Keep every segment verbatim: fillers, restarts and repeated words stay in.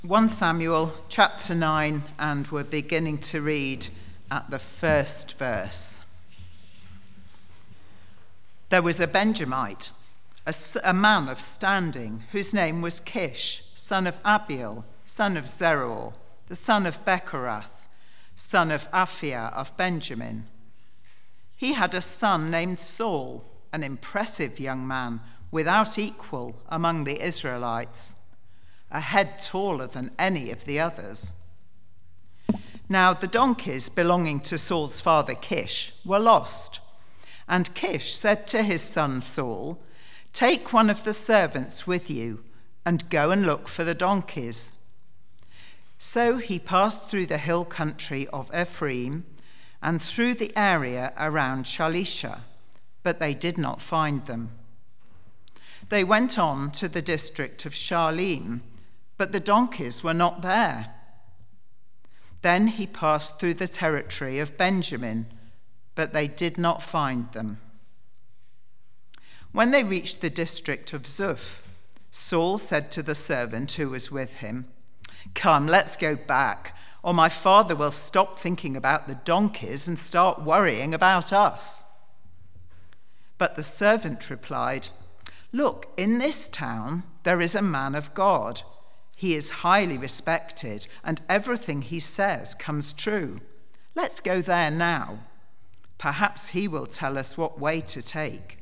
First Samuel chapter nine, and we're beginning to read at the first verse. There was a Benjamite, a, a man of standing, whose name was Kish, son of Abiel, son of Zeror, the son of Bechorath, son of Aphiah of Benjamin. He had a son named Saul, an impressive young man, without equal among the Israelites, a head taller than any of the others. Now the donkeys belonging to Saul's father Kish were lost, and Kish said to his son Saul, "Take one of the servants with you and go and look for the donkeys." So he passed through the hill country of Ephraim and through the area around Shalisha, but they did not find them. They went on to the district of Shalim, but the donkeys were not there. Then he passed through the territory of Benjamin, but they did not find them. When they reached the district of Zuph, Saul said to the servant who was with him, "Come, let's go back, or my father will stop thinking about the donkeys and start worrying about us." But the servant replied, "Look, in this town there is a man of God. He is highly respected, and everything he says comes true. Let's go there now. Perhaps he will tell us what way to take."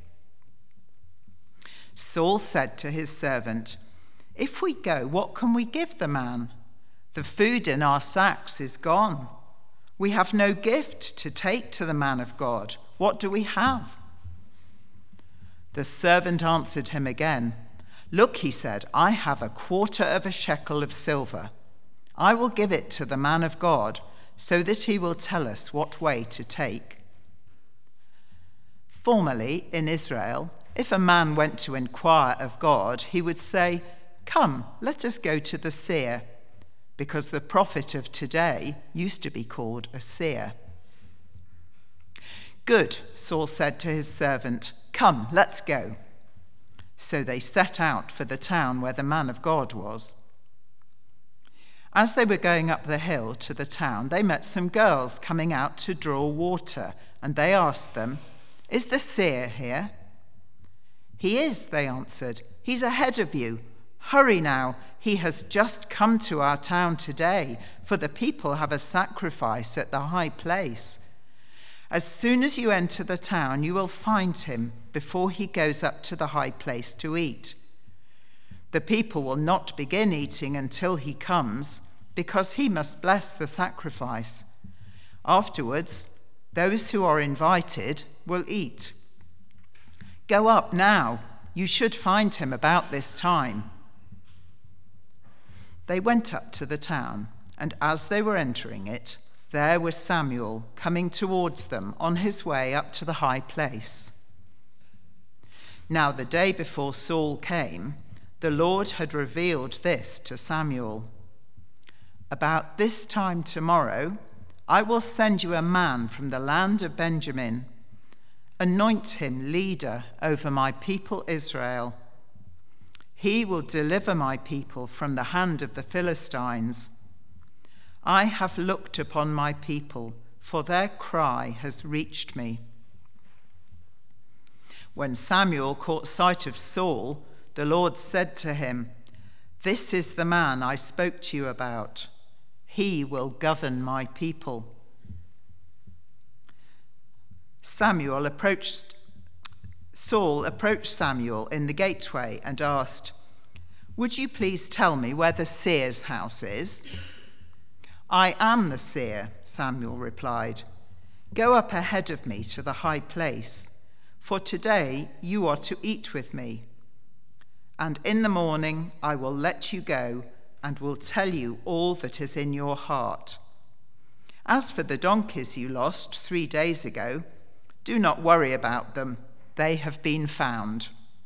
Saul said to his servant, "If we go, what can we give the man? The food in our sacks is gone. We have no gift to take to the man of God. What do we have?" The servant answered him again. "Look," he said, "I have a quarter of a shekel of silver. I will give it to the man of God so that he will tell us what way to take." Formerly in Israel, if a man went to inquire of God, he would say, "Come, let us go to the seer," because the prophet of today used to be called a seer. "Good," Saul said to his servant, "Come, let's go." So they set out for the town where the man of God was. As they were going up the hill to the town, they met some girls coming out to draw water, and they asked them, "Is the seer here?" "He is," they answered. "He's ahead of you. Hurry now, he has just come to our town today, for the people have a sacrifice at the high place. As soon as you enter the town, you will find him before he goes up to the high place to eat. The people will not begin eating until he comes, because he must bless the sacrifice. Afterwards, those who are invited will eat. Go up now. You should find him about this time." They went up to the town, and as they were entering it, there was Samuel coming towards them on his way up to the high place. Now the day before Saul came, the Lord had revealed this to Samuel. "About this time tomorrow, I will send you a man from the land of Benjamin. Anoint him leader over my people Israel. He will deliver my people from the hand of the Philistines. I have looked upon my people, for their cry has reached me." When Samuel caught sight of Saul, the Lord said to him, "This is the man I spoke to you about. He will govern my people." Samuel approached Saul approached Samuel in the gateway and asked, "Would you please tell me where the seer's house is?" "I am the seer," Samuel replied. "Go up ahead of me to the high place, for today you are to eat with me. And in the morning I will let you go and will tell you all that is in your heart. As for the donkeys you lost three days ago, do not worry about them. They have been found."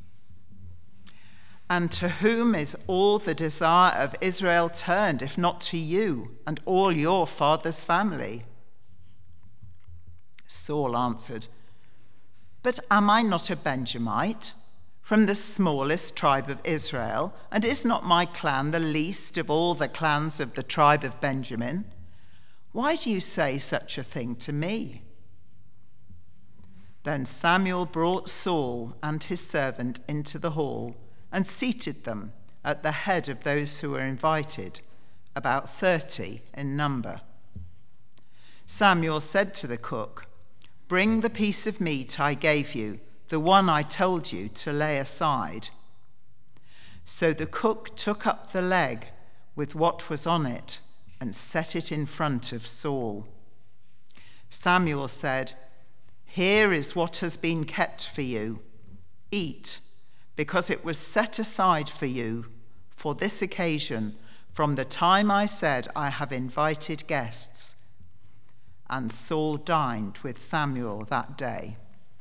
"And to whom is all the desire of Israel turned, if not to you and all your father's family?" Saul answered, "But am I not a Benjamite, from the smallest tribe of Israel, and is not my clan the least of all the clans of the tribe of Benjamin? Why do you say such a thing to me?" Then Samuel brought Saul and his servant into the hall and seated them at the head of those who were invited, about thirty in number. Samuel said to the cook, "Bring the piece of meat I gave you, the one I told you to lay aside." So the cook took up the leg with what was on it and set it in front of Saul. Samuel said, "Here is what has been kept for you. Eat, because it was set aside for you for this occasion from the time I said I have invited guests." And Saul dined with Samuel that day.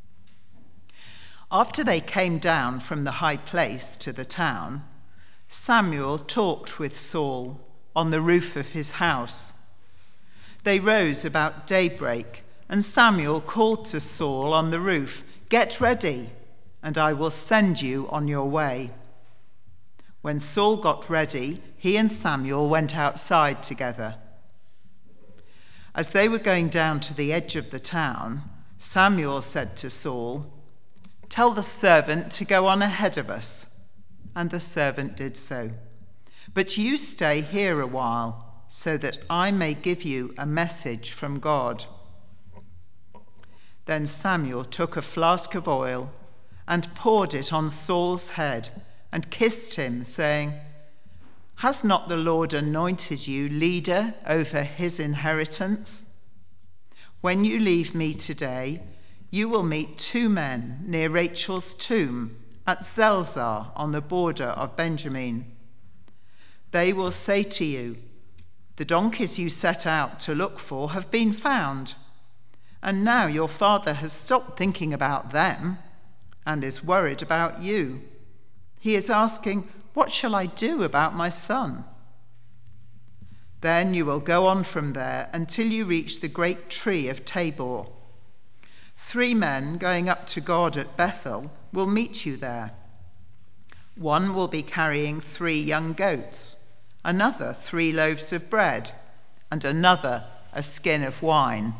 After they came down from the high place to the town, Samuel talked with Saul on the roof of his house. They rose about daybreak, and Samuel called to Saul on the roof, "Get ready, and I will send you on your way." When Saul got ready, he and Samuel went outside together. As they were going down to the edge of the town, Samuel said to Saul, "Tell the servant to go on ahead of us." And the servant did so. "But you stay here a while, so that I may give you a message from God." Then Samuel took a flask of oil and poured it on Saul's head and kissed him, saying, "Has not the Lord anointed you leader over his inheritance? When you leave me today, you will meet two men near Rachel's tomb at Zelzah on the border of Benjamin. They will say to you, 'The donkeys you set out to look for have been found.' And now your father has stopped thinking about them and is worried about you. He is asking, 'What shall I do about my son?' Then you will go on from there until you reach the great tree of Tabor. Three men going up to God at Bethel will meet you there. One will be carrying three young goats, another three loaves of bread, and another a skin of wine.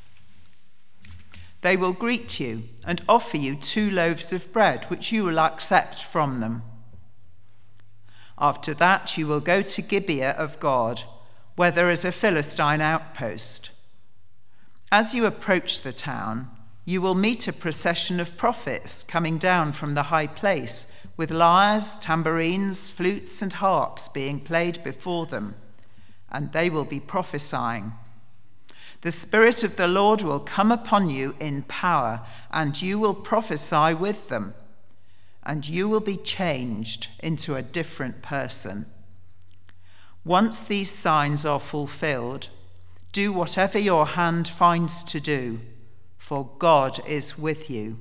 They will greet you and offer you two loaves of bread, which you will accept from them. After that, you will go to Gibeah of God, where there is a Philistine outpost. As you approach the town, you will meet a procession of prophets coming down from the high place, with lyres, tambourines, flutes, and harps being played before them, and they will be prophesying. The Spirit of the Lord will come upon you in power, and you will prophesy with them, and you will be changed into a different person. Once these signs are fulfilled, do whatever your hand finds to do, for God is with you.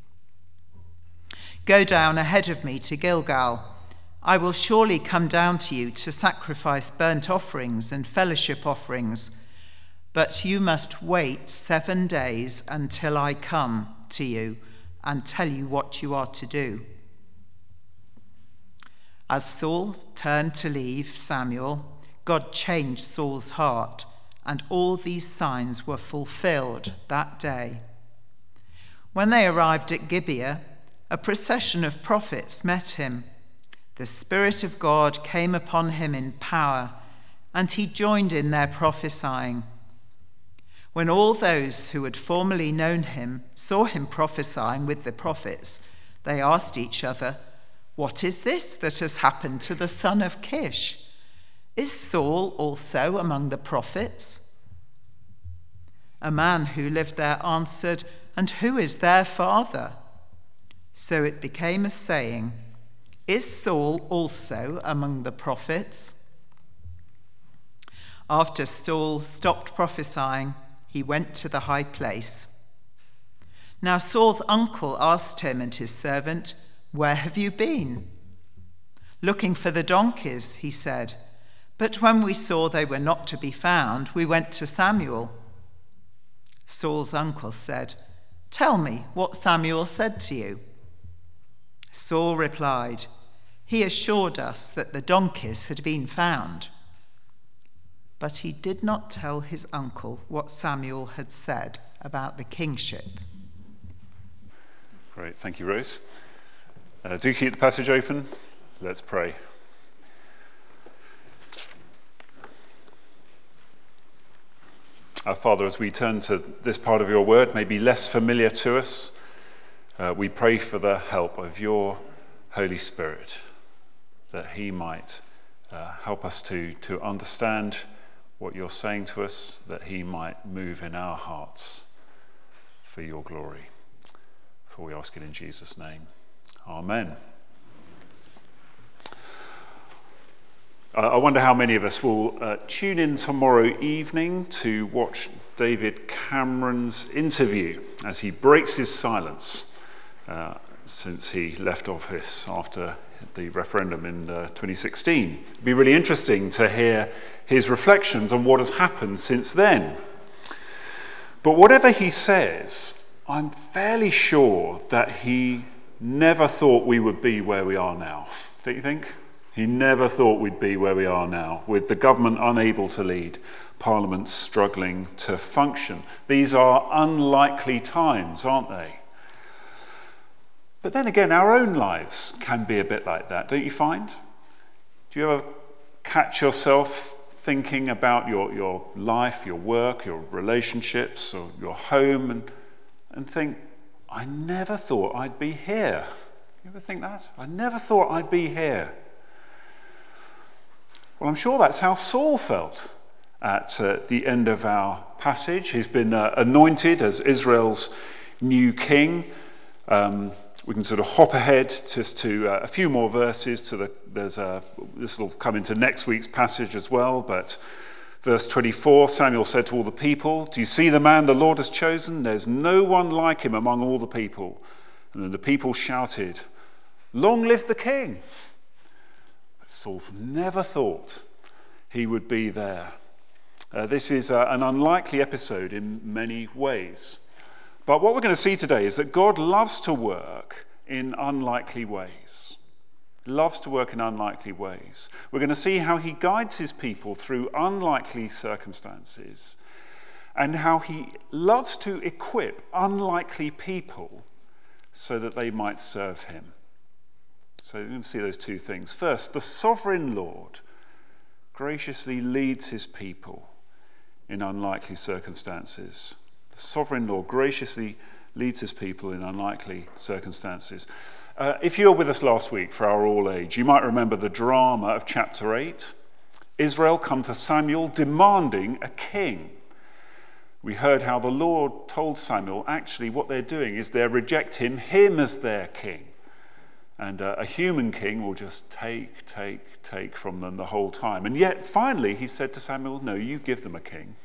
Go down ahead of me to Gilgal. I will surely come down to you to sacrifice burnt offerings and fellowship offerings, but you must wait seven days until I come to you and tell you what you are to do." As Saul turned to leave Samuel, God changed Saul's heart, and all these signs were fulfilled that day. When they arrived at Gibeah, a procession of prophets met him. The Spirit of God came upon him in power, and he joined in their prophesying. When all those who had formerly known him saw him prophesying with the prophets, they asked each other, "What is this that has happened to the son of Kish? Is Saul also among the prophets?" A man who lived there answered, "And who is their father?" So it became a saying, "Is Saul also among the prophets?" After Saul stopped prophesying, he went to the high place. Now Saul's uncle asked him and his servant, "Where have you been?" "Looking for the donkeys," he said. "But when we saw they were not to be found, we went to Samuel." Saul's uncle said, "Tell me what Samuel said to you." Saul replied, "He assured us that the donkeys had been found." But he did not tell his uncle what Samuel had said about the kingship. Great, thank you, Rose. Uh, do keep the passage open. Let's pray. Our Father, as we turn to this part of your word, maybe less familiar to us, uh, we pray for the help of your Holy Spirit, that he might uh, help us to, to understand what you're saying to us, that he might move in our hearts for your glory. For we ask it in Jesus' name. Amen. I wonder how many of us will uh, tune in tomorrow evening to watch David Cameron's interview as he breaks his silence uh, since he left office after the referendum in uh, twenty sixteen. It'd be really interesting to hear his reflections on what has happened since then. But whatever he says, I'm fairly sure that he never thought we would be where we are now. Don't you think? He never thought we'd be where we are now, with the government unable to lead, Parliament struggling to function. These are unlikely times, aren't they? But then again, our own lives can be a bit like that, don't you find? Do you ever catch yourself thinking about your, your life, your work, your relationships, or your home, and, and think, I never thought I'd be here. You ever think that? I never thought I'd be here. Well, I'm sure that's how Saul felt at uh, the end of our passage. He's been uh, anointed as Israel's new king. Um, we can sort of hop ahead just to uh, a few more verses. To the there's a, this will come into next week's passage as well. But verse twenty-four, Samuel said to all the people, "Do you see the man the Lord has chosen? There's no one like him among all the people." And then the people shouted, "Long live the king!" Saul never thought he would be there. Uh, this is uh, an unlikely episode in many ways. But what we're going to see today is that God loves to work in unlikely ways. Loves to work in unlikely ways. We're going to see how he guides his people through unlikely circumstances and how he loves to equip unlikely people so that they might serve him. So we're going to see those two things. First, the sovereign Lord graciously leads his people in unlikely circumstances. The sovereign Lord graciously leads his people in unlikely circumstances. Uh, if you were with us last week for our All Age, you might remember the drama of chapter eight. Israel come to Samuel demanding a king. We heard how the Lord told Samuel, actually what they're doing is they're rejecting him as their king. And uh, a human king will just take, take, take from them the whole time. And yet, finally, he said to Samuel, no, you give them a king.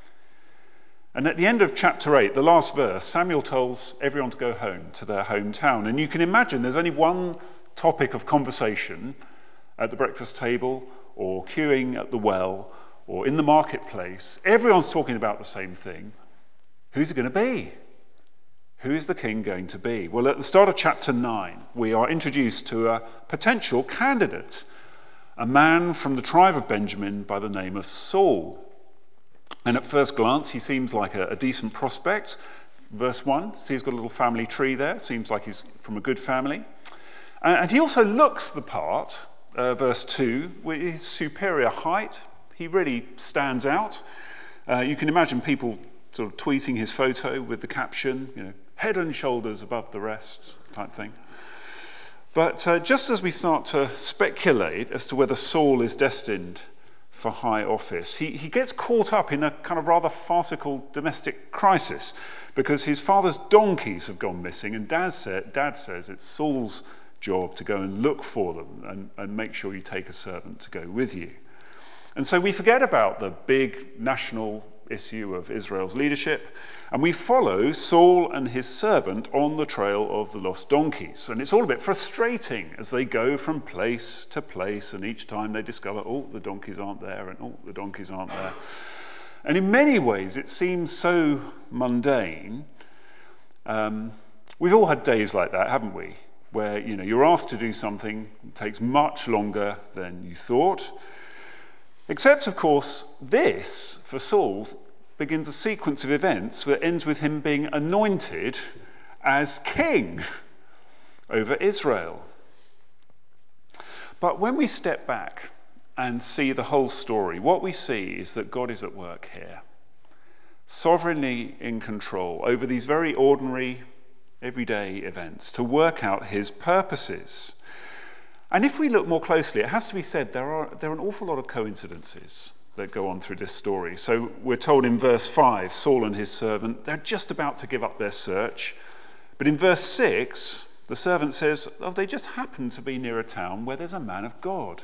And at the end of chapter eight, the last verse, Samuel tells everyone to go home to their hometown. And you can imagine there's only one topic of conversation at the breakfast table or queuing at the well or in the marketplace. Everyone's talking about the same thing. Who's it going to be? Who is the king going to be? Well, at the start of chapter nine, we are introduced to a potential candidate, a man from the tribe of Benjamin by the name of Saul. And at first glance, he seems like a, a decent prospect. Verse one, see he's got a little family tree there. Seems like he's from a good family. And, and he also looks the part, uh, verse two, with his superior height. He really stands out. Uh, you can imagine people sort of tweeting his photo with the caption, you know, head and shoulders above the rest type thing. But uh, just as we start to speculate as to whether Saul is destined for high office, he, he gets caught up in a kind of rather farcical domestic crisis because his father's donkeys have gone missing, and dad, sa- dad says it's Saul's job to go and look for them and, and make sure you take a servant to go with you. And so we forget about the big national issue of Israel's leadership, and we follow Saul and his servant on the trail of the lost donkeys. And it's all a bit frustrating as they go from place to place, and each time they discover, oh, the donkeys aren't there, and oh, the donkeys aren't there. And in many ways, it seems so mundane. Um, we've all had days like that, haven't we? where you know you're asked to do something, it takes much longer than you thought. Except, of course, this, for Saul, begins a sequence of events that ends with him being anointed as king over Israel. But when we step back and see the whole story, what we see is that God is at work here, sovereignly in control over these very ordinary, everyday events to work out his purposes. And if we look more closely, it has to be said there are, there are an awful lot of coincidences that go on through this story. So we're told in verse five, Saul and his servant, they're just about to give up their search. But in verse six, the servant says, oh, they just happen to be near a town where there's a man of God.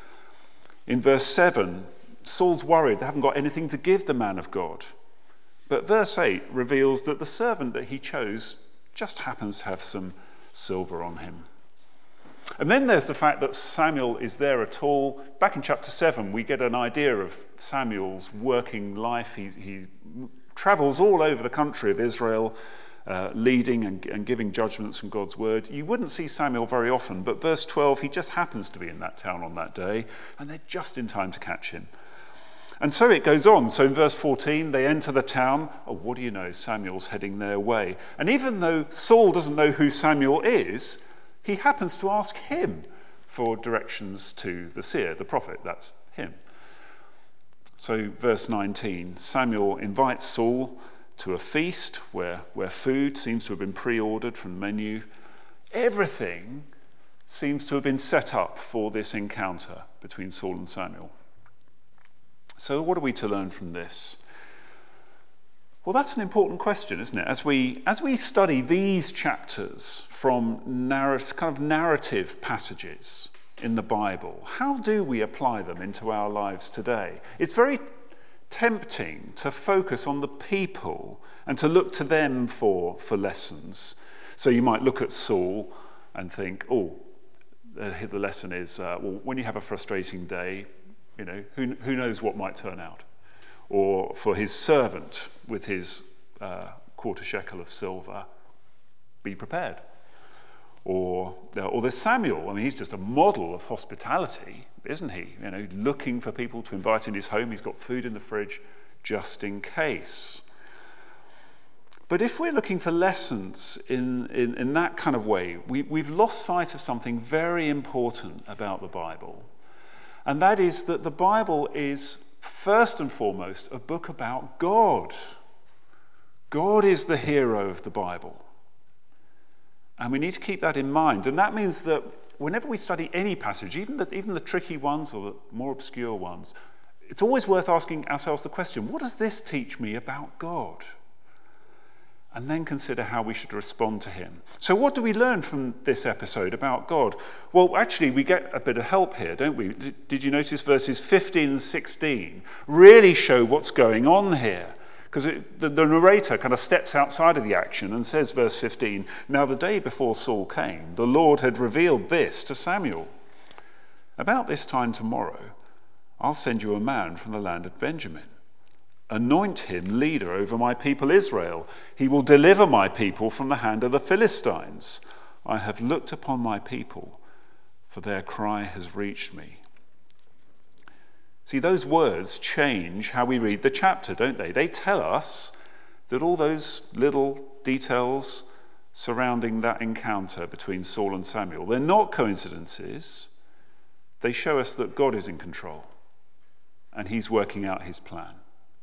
In verse seven, Saul's worried they haven't got anything to give the man of God. But verse eight reveals that the servant that he chose just happens to have some silver on him. And then there's the fact that Samuel is there at all. Back in chapter seven, we get an idea of Samuel's working life. He, he travels all over the country of Israel, uh, leading and, and giving judgments from God's word. You wouldn't see Samuel very often, but verse twelve, he just happens to be in that town on that day, and they're just in time to catch him. And so it goes on. So in verse fourteen, they enter the town. Oh, what do you know? Samuel's heading their way. And even though Saul doesn't know who Samuel is, he happens to ask him for directions to the seer, the prophet. That's him. So verse nineteen, Samuel invites Saul to a feast where, where food seems to have been pre-ordered from the menu. Everything seems to have been set up for this encounter between Saul and Samuel. So what are we to learn from this? Well, that's an important question, isn't it? As we as we study these chapters from narrative, kind of narrative passages in the Bible, how do we apply them into our lives today? It's very tempting to focus on the people and to look to them for, for lessons. So you might look at Saul and think, oh, the, the lesson is, uh, well, when you have a frustrating day, you know, who, who knows what might turn out? Or for his servant with his uh, quarter shekel of silver, be prepared. Or, uh, or there's Samuel. I mean, he's just a model of hospitality, isn't he? You know, looking for people to invite in his home. He's got food in the fridge just in case. But if we're looking for lessons in, in, in that kind of way, we, we've lost sight of something very important about the Bible. And that is that the Bible is first and foremost a book about God. God is the hero of the Bible. And we need to keep that in mind. And that means that whenever we study any passage, even the, even the tricky ones or the more obscure ones, it's always worth asking ourselves the question, what does this teach me about God? And then consider how we should respond to him. So what do we learn from this episode about God? Well, actually, we get a bit of help here, don't we? Did you notice verses fifteen and sixteen really show what's going on here? Because the, the narrator kind of steps outside of the action and says, verse fifteen, now the day before Saul came, the Lord had revealed this to Samuel. About this time tomorrow, I'll send you a man from the land of Benjamin. Anoint him leader over my people Israel. He will deliver my people from the hand of the Philistines. I have looked upon my people, for their cry has reached me. See, those words change how we read the chapter, don't they? They tell us that all those little details surrounding that encounter between Saul and Samuel, they're not coincidences. They show us that God is in control and he's working out his plan.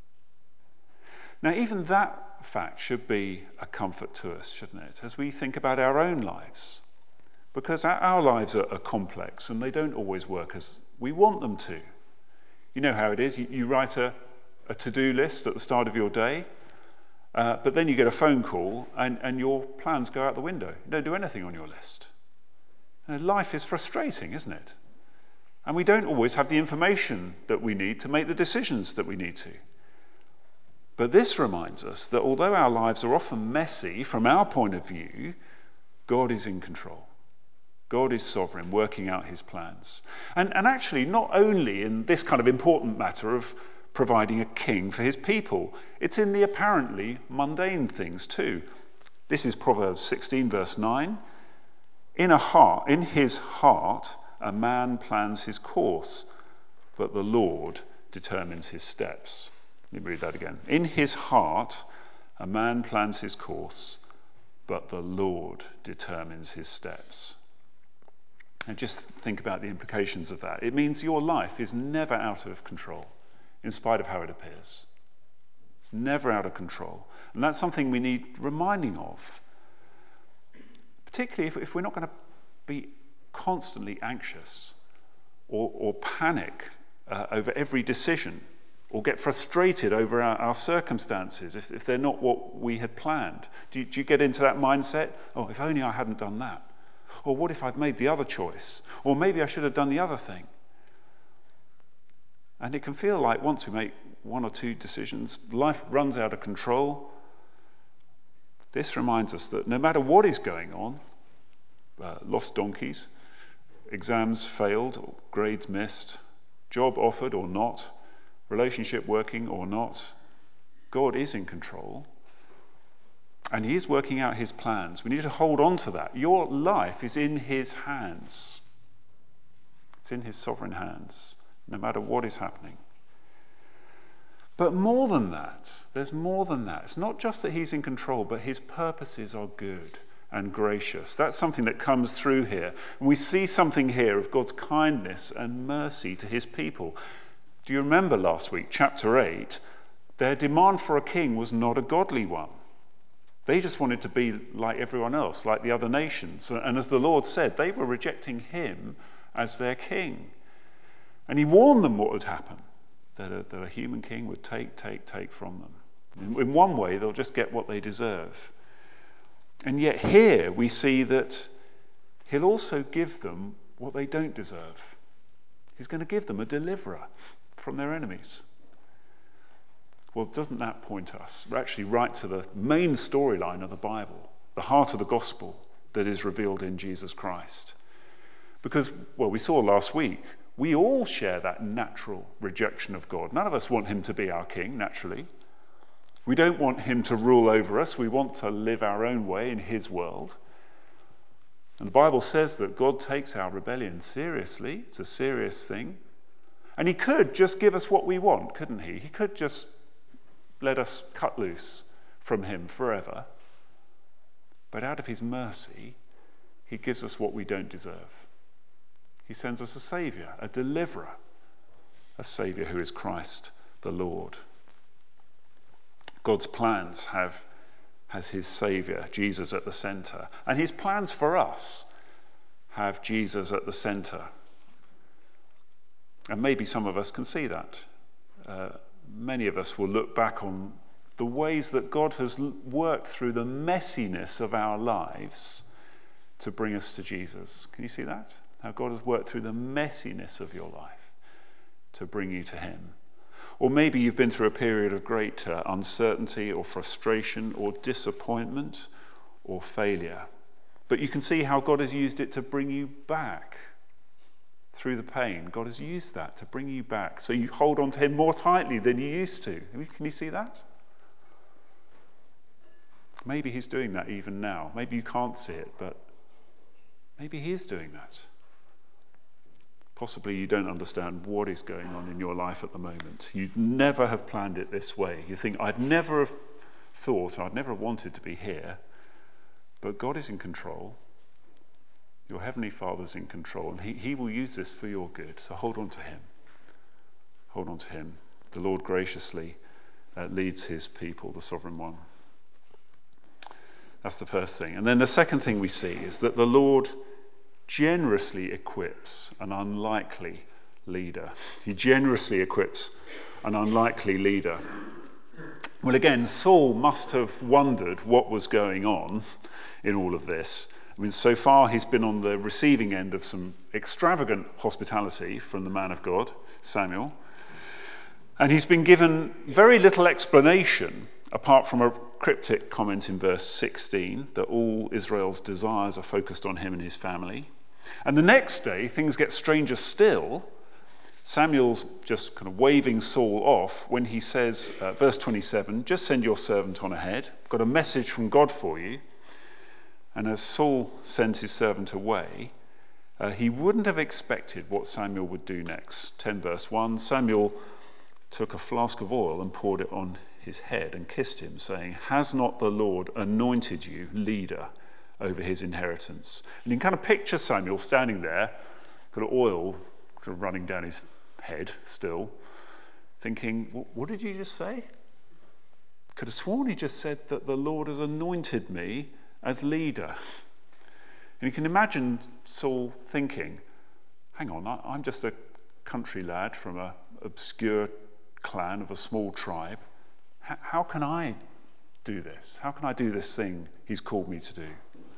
Now, even that fact should be a comfort to us, shouldn't it, as we think about our own lives? Because our, our lives are, are complex and they don't always work as we want them to. You know how it is. You, you write a, a to-do list at the start of your day, uh, but then you get a phone call and, and your plans go out the window. You don't do anything on your list. And life is frustrating, isn't it? And we don't always have the information that we need to make the decisions that we need to. But this reminds us that although our lives are often messy from our point of view, God is in control. God is sovereign, working out his plans. And, and actually, not only in this kind of important matter of providing a king for his people, it's in the apparently mundane things too. This is Proverbs sixteen, verse nine. In a heart, in his heart, a man plans his course, but the Lord determines his steps. Let me read that again. In his heart, a man plans his course, but the Lord determines his steps. And just think about the implications of that. It means your life is never out of control, in spite of how it appears. It's never out of control. And that's something we need reminding of. Particularly if, if we're not going to be constantly anxious or, or panic uh, over every decision, or get frustrated over our, our circumstances if, if they're not what we had planned. Do you, do you get into that mindset? Oh, if only I hadn't done that. Or what if I'd made the other choice? Or maybe I should have done the other thing. And it can feel like once we make one or two decisions, life runs out of control. This reminds us that no matter what is going on, uh, lost donkeys, exams failed or grades missed, job offered or not, relationship working or not, God is in control. And he is working out his plans. We need to hold on to that. Your life is in his hands. It's in his sovereign hands, no matter what is happening. But more than that, there's more than that. It's not just that he's in control, but his purposes are good and gracious. That's something that comes through here. And we see something here of God's kindness and mercy to his people. Do you remember last week, chapter eight, their demand for a king was not a godly one. They just wanted to be like everyone else, like the other nations. And as the Lord said, they were rejecting him as their king. And he warned them what would happen, that a, that a human king would take, take, take from them. In, in one way, they'll just get what they deserve. And yet here we see that he'll also give them what they don't deserve. He's going to give them a deliverer from their enemies. Well, doesn't that point us actually right to the main storyline of the Bible, the heart of the gospel that is revealed in Jesus Christ? Because, well, we saw last week, we all share that natural rejection of God. None of us want him to be our king, naturally. We don't want him to rule over us. We want to live our own way in his world. And the Bible says that God takes our rebellion seriously. It's a serious thing. And he could just give us what we want, couldn't he? He could just let us cut loose from him forever. But out of his mercy, he gives us what we don't deserve. He sends us a saviour, a deliverer, a saviour who is Christ the Lord. God's plans have has his saviour, Jesus, at the centre. And his plans for us have Jesus at the centre. And maybe some of us can see that. Uh, Many of us will look back on the ways that God has worked through the messiness of our lives to bring us to Jesus. Can you see that? How God has worked through the messiness of your life to bring you to him. Or maybe you've been through a period of great uh, uncertainty or frustration or disappointment or failure. But you can see how God has used it to bring you back. Through the pain, God has used that to bring you back so you hold on to him more tightly than you used to. Can you see that? Maybe he's doing that even now. Maybe you can't see it, but maybe he is doing that. Possibly you don't understand what is going on in your life at the moment. You'd never have planned it this way. You think, I'd never have thought, I'd never have wanted to be here, but God is in control. Your Heavenly Father's in control, and he, he will use this for your good. So hold on to him. Hold on to him. The Lord graciously uh, leads his people, the Sovereign One. That's the first thing. And then the second thing we see is that the Lord generously equips an unlikely leader. He generously equips an unlikely leader. Well, again, Saul must have wondered what was going on in all of this. I mean, so far he's been on the receiving end of some extravagant hospitality from the man of God, Samuel. And he's been given very little explanation, apart from a cryptic comment in verse sixteen, that all Israel's desires are focused on him and his family. And the next day, things get stranger still. Samuel's just kind of waving Saul off when he says, uh, verse twenty-seven, just send your servant on ahead. I've got a message from God for you. And as Saul sends his servant away, uh, he wouldn't have expected what Samuel would do next. ten verse one, Samuel took a flask of oil and poured it on his head and kissed him, saying, "Has not the Lord anointed you leader over his inheritance?" And you can kind of picture Samuel standing there, got oil kind of running down his head still, thinking, what did you just say? Could have sworn he just said that the Lord has anointed me as leader. And you can imagine Saul thinking, hang on, I'm just a country lad from an obscure clan of a small tribe. How can I do this? How can I do this thing he's called me to do?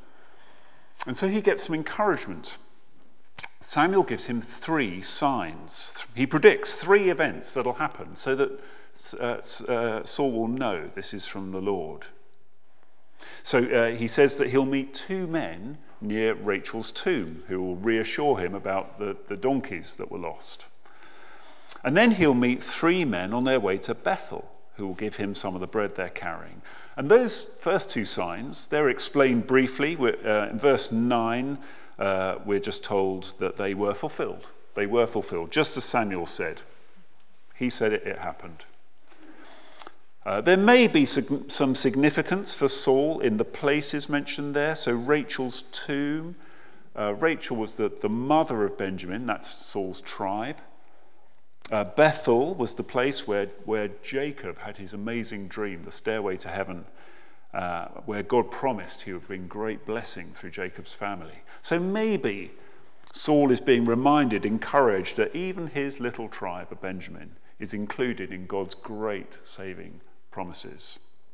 And so he gets some encouragement. Samuel gives him three signs. He predicts three events that'll happen so that uh, uh, Saul will know this is from the Lord. So uh, he says that he'll meet two men near Rachel's tomb who will reassure him about the, the donkeys that were lost. And then he'll meet three men on their way to Bethel who will give him some of the bread they're carrying. And those first two signs, they're explained briefly. Uh, in verse nine, uh, we're just told that they were fulfilled. They were fulfilled, just as Samuel said. He said it, it happened. Uh, there may be sig- some significance for Saul in the places mentioned there. So Rachel's tomb. Uh, Rachel was the, the mother of Benjamin. That's Saul's tribe. Uh, Bethel was the place where, where Jacob had his amazing dream, the stairway to heaven, uh, where God promised he would bring great blessing through Jacob's family. So maybe Saul is being reminded, encouraged, that even his little tribe of Benjamin is included in God's great saving promises.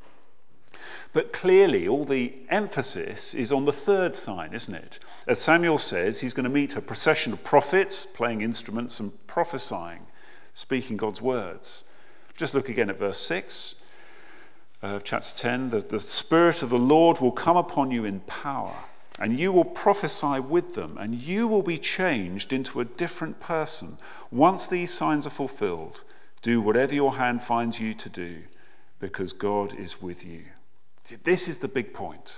But clearly all the emphasis is on the third sign, isn't it? As Samuel says, he's going to meet a procession of prophets playing instruments and prophesying, speaking God's words. Just look again at verse six of chapter ten. The, the Spirit of the Lord will come upon you in power, and you will prophesy with them, and you will be changed into a different person. Once these signs are fulfilled, do whatever your hand finds you to do, because God is with you. This is the big point.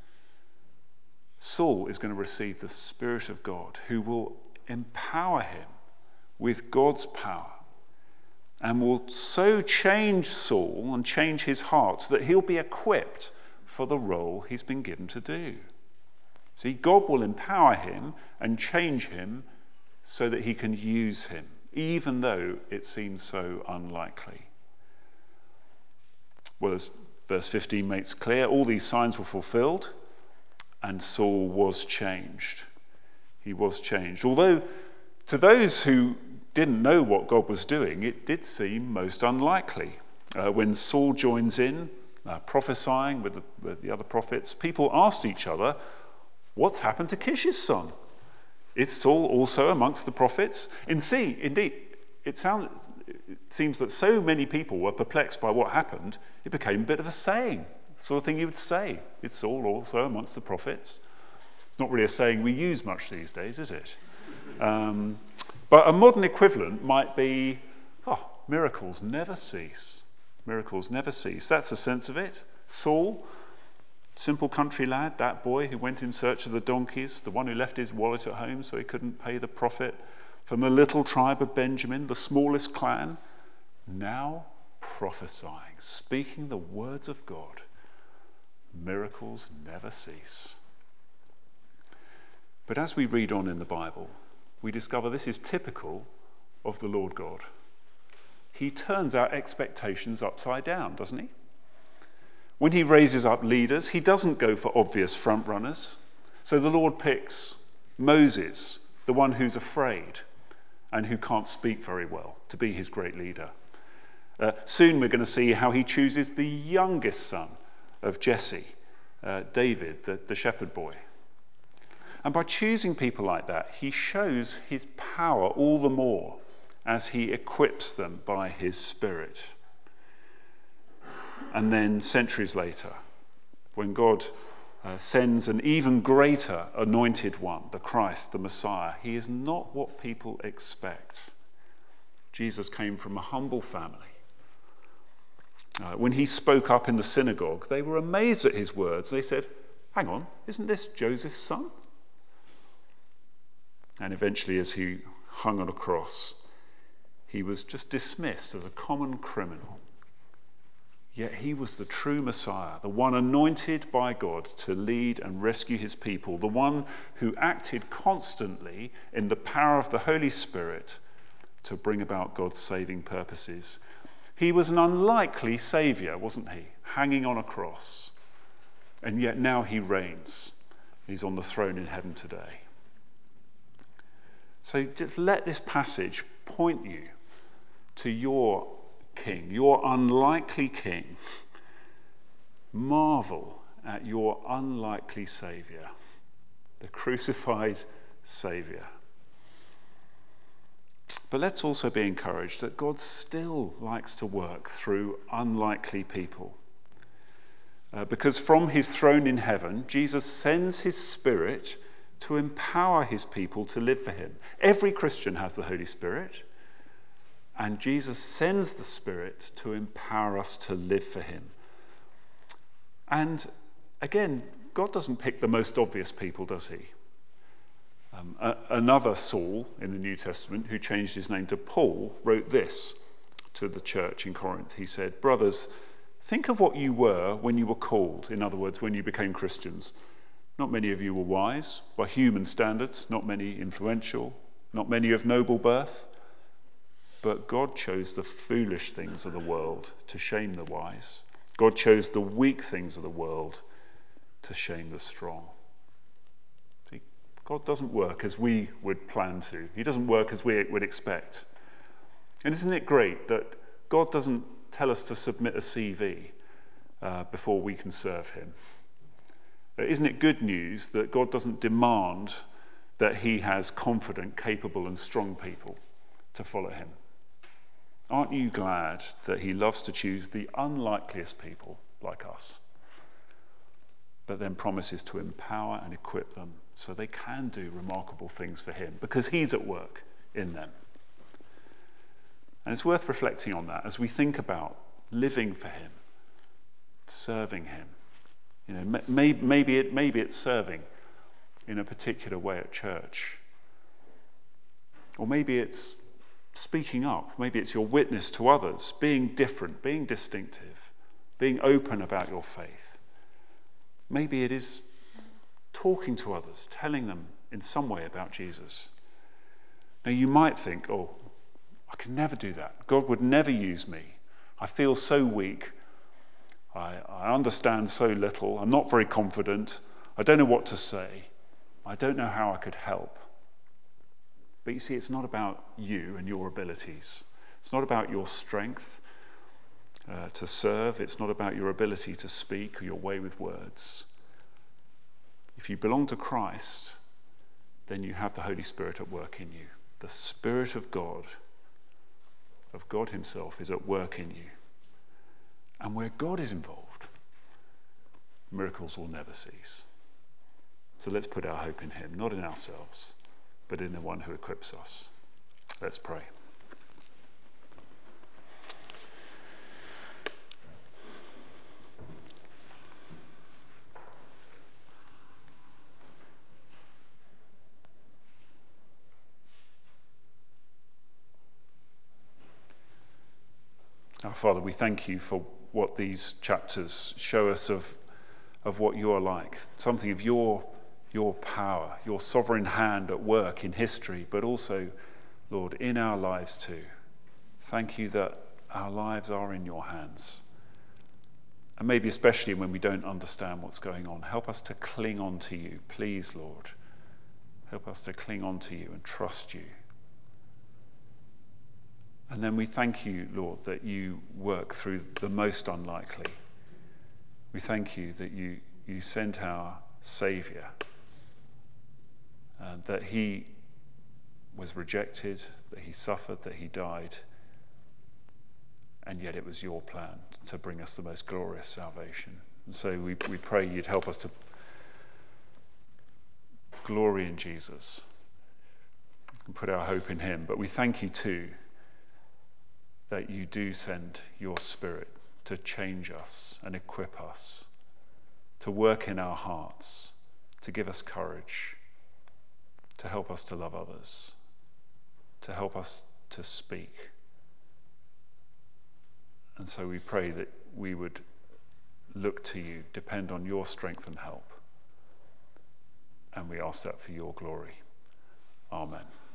Saul is going to receive the Spirit of God, who will empower him with God's power, and will so change Saul and change his heart that he'll be equipped for the role he's been given to do. See, God will empower him and change him so that he can use him, even though it seems so unlikely. Well, as verse fifteen makes clear, all these signs were fulfilled, and Saul was changed. He was changed. Although to those who didn't know what God was doing, it did seem most unlikely. Uh, when Saul joins in, uh, prophesying with the, with the other prophets, people asked each other, what's happened to Kish's son? Is Saul also amongst the prophets? In see, indeed, it, sounds, it seems that so many people were perplexed by what happened, it became a bit of a saying, the sort of thing you would say. Is Saul also amongst the prophets? It's not really a saying we use much these days, is it? Um, But a modern equivalent might be, oh, miracles never cease. Miracles never cease. That's the sense of it. Saul, simple country lad, that boy who went in search of the donkeys, the one who left his wallet at home so he couldn't pay the prophet, from the little tribe of Benjamin, the smallest clan, now prophesying, speaking the words of God. Miracles never cease. But as we read on in the Bible, we discover this is typical of the Lord God. He turns our expectations upside down, doesn't he? When he raises up leaders, he doesn't go for obvious front runners. So the Lord picks Moses, the one who's afraid and who can't speak very well, to be his great leader. Uh, soon we're going to see how he chooses the youngest son of Jesse, uh, David, the, the shepherd boy. And by choosing people like that, he shows his power all the more as he equips them by his Spirit. And then centuries later, when God uh, sends an even greater anointed one, the Christ, the Messiah, he is not what people expect. Jesus came from a humble family. Uh, when he spoke up in the synagogue, they were amazed at his words. They said, hang on, isn't this Joseph's son? And eventually, as he hung on a cross, he was just dismissed as a common criminal. Yet he was the true Messiah, the one anointed by God to lead and rescue his people, the one who acted constantly in the power of the Holy Spirit to bring about God's saving purposes. He was an unlikely saviour, wasn't he? Hanging on a cross. And yet now he reigns. He's on the throne in heaven today. So just let this passage point you to your King, your unlikely King. Marvel at your unlikely Saviour, the crucified Saviour. But let's also be encouraged that God still likes to work through unlikely people. Uh, because from his throne in heaven, Jesus sends his Spirit to empower his people to live for him. Every Christian has the Holy Spirit, and Jesus sends the Spirit to empower us to live for him. And again, God doesn't pick the most obvious people, does he? Um, a- another Saul in the New Testament, who changed his name to Paul, wrote this to the church in Corinth. He said, "Brothers, think of what you were when you were called." In other words, when you became Christians. Not many of you were wise by human standards, not many influential, not many of noble birth. But God chose the foolish things of the world to shame the wise. God chose the weak things of the world to shame the strong. See, God doesn't work as we would plan to. He doesn't work as we would expect. And isn't it great that God doesn't tell us to submit a C V uh, before we can serve him? Isn't it good news that God doesn't demand that he has confident, capable and strong people to follow him? Aren't you glad that he loves to choose the unlikeliest people like us, but then promises to empower and equip them so they can do remarkable things for him because he's at work in them? And it's worth reflecting on that as we think about living for him, serving him. You know, maybe, maybe, it, maybe it's serving in a particular way at church. Or maybe it's speaking up. Maybe it's your witness to others, being different, being distinctive, being open about your faith. Maybe it is talking to others, telling them in some way about Jesus. Now you might think, oh, I can never do that. God would never use me. I feel so weak. I, I understand so little. I'm not very confident. I don't know what to say. I don't know how I could help. But you see, it's not about you and your abilities. It's not about your strength uh, to serve. It's not about your ability to speak or your way with words. If you belong to Christ, then you have the Holy Spirit at work in you. The Spirit of God, of God himself, is at work in you. And where God is involved, miracles will never cease. So let's put our hope in him, not in ourselves, but in the one who equips us. Let's pray. Our Father, we thank you for what these chapters show us of, of what you are like, something of your your power, your sovereign hand at work in history, but also, Lord, in our lives too. Thank you that our lives are in your hands. And maybe especially when we don't understand what's going on, help us to cling on to you, please, Lord. Help us to cling on to you and trust you. And then we thank you, Lord, that you work through the most unlikely. We thank you that you, you sent our Saviour, Uh, that he was rejected, that he suffered, that he died, and yet it was your plan to bring us the most glorious salvation. And so we, we pray you'd help us to glory in Jesus and put our hope in him. But we thank you too that you do send your Spirit to change us and equip us to work in our hearts, to give us courage, to help us to love others, to help us to speak. And so we pray that we would look to you, depend on your strength and help. And we ask that for your glory. Amen.